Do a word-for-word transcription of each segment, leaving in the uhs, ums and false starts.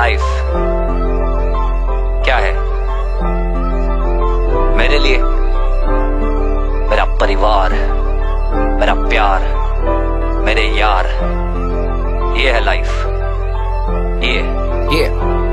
Life क्या है मेरे लिए? मेरा परिवार, मेरा प्यार, मेरे यार, ये है लाइफ। ये ये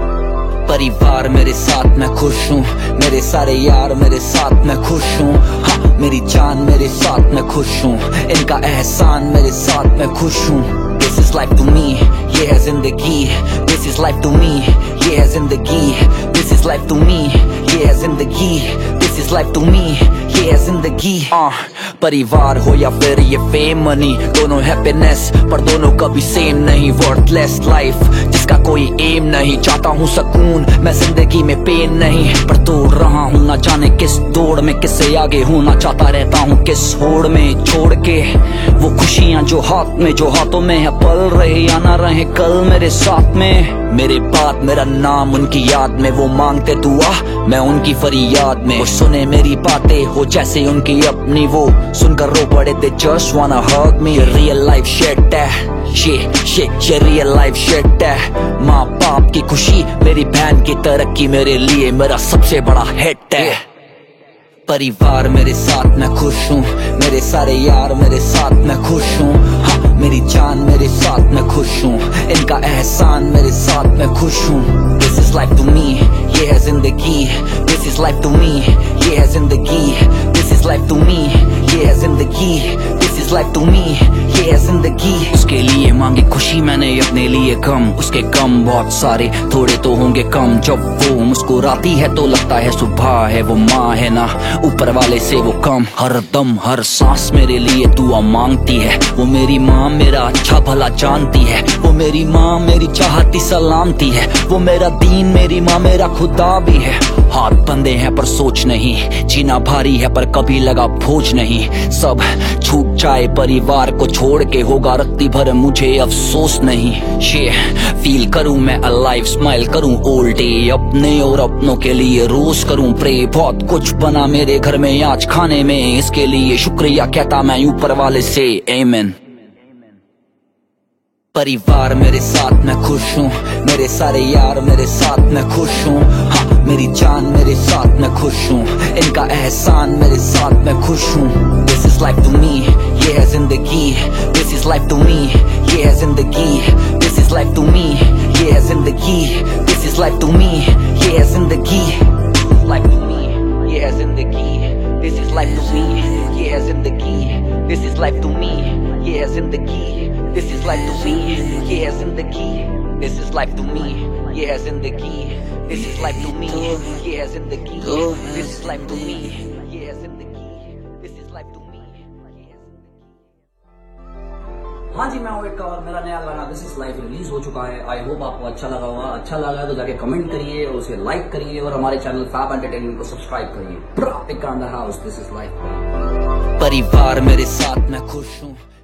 परिवार मेरे साथ मैं खुश हूँ, मेरे सारे यार मेरे साथ मैं खुश हूँ। हाँ मेरी जान मेरे साथ मैं खुश हूँ, इनका एहसान मेरे साथ मैं खुश हूँ। This is life to me, ये है जिंदगी। This is life to me, ये है जिंदगी। This is life to me, ये है जिंदगी। This is life to me, ये है जिंदगी। uh, परिवार हो या फिर ये फेम मनी, दोनों हैप्पीनेस पर दोनों कभी सेम नहीं। वर्थलेस लाइफ जिसका कोई एम नहीं, चाहता हूँ सुकून मैं जिंदगी में पेन नहीं, पर दौड़ रहा हूँ ना जाने किस दौड़ में, किससे आगे हूँ ना चाहता रहता हूँ किस होड़ में। छोड़ के वो खुशियाँ जो हाथ में, जो हाथों में है, पल रहे या ना रहे कल मेरे साथ में। मेरे बाद मेरा नाम उनकी याद में, वो मांगते दुआ मैं उनकी फरियाद में। वो सुने मेरी बातें हो जैसे उनकी अपनी, वो सुनकर रो पड़े थे just wanna hug me। Real life शेट है ये ये ये रियल लाइफ शेट है। माँ बाप की खुशी, मेरी बहन की तरक्की, मेरे लिए मेरा सबसे बड़ा हिट है। परिवार मेरे साथ मैं खुश हूँ, मेरे सारे यार मेरे साथ मैं खुश हूँ। हाँ मेरी जान मेरे साथ मैं खुश हूँ, इनका एहसान मेरे साथ मैं खुश हूँ। This is life to me, ये है जिंदगी। This is life to me, ये है जिंदगी। This is life to me, ये है जिंदगी। This is life to me, ये है जिंदगी। उसके लिए मांगी खुशी मैंने, अपने लिए गम। उसके गम बहुत सारे, थोड़े तो होंगे कम। जब वो मुस्कुराती है तो लगता है सुबह है, वो माँ है ना ऊपर वाले से वो कम। हर दम हर सांस मेरे लिए दुआ मांगती है, वो मेरी माँ मेरा अच्छा भला जानती है। वो मेरी माँ मेरी चाहती सलामती है, वो मेरा दीन मेरी माँ मेरा खुदा भी है। हाथ बंधे हैं पर सोच नहीं, जीना भारी है पर कभी लगा बोझ नहीं। सब छूट जाए परिवार को छोड़ के, होगा रत्ती भर मुझे अफसोस नहीं। ये फील करूं मैं अलाइव, स्माइल करूं ऑल डे, अपने और अपनों के लिए रोज करूं प्रे। बहुत कुछ बना मेरे घर में आज खाने में, इसके लिए शुक्रिया कहता मैं ऊपर वाले से आमीन। परिवार मेरे साथ मैं खुश हूँ, मेरे सारे यार मेरे साथ मैं खुश हूँ। हाँ मेरी जान मेरे साथ मैं खुश हूँ, इनका एहसान मेरे साथ मैं खुश हूँ। This is life to me, ये है जिंदगी। This is life to me, ये है जिंदगी। This is life to me, ये है जिंदगी। This is life to me, ये है जिंदगी। Life to me, ये है जिंदगी। This is life to me, ये है जिंदगी। This is life to me, ये है जिंदगी। This is life to me, ये है जिंदगी। This is life to me, ये है जिंदगी। This is life to me, ये है जिंदगी। This is life to me, ये है जिंदगी। This is life to me, ये है जिंदगी। हाँ जी, मैं हूँ एक और मेरा नया गाना दिस इज लाइफ रिलीज हो चुका है। आई होप आपको अच्छा लगा होगा। अच्छा लगा तो जाके कमेंट करिए और उसे लाइक करिए और हमारे चैनल फैब एंटरटेनमेंट को सब्सक्राइब करिए। This is life. परिवार मेरे साथ मैं खुश हूँ।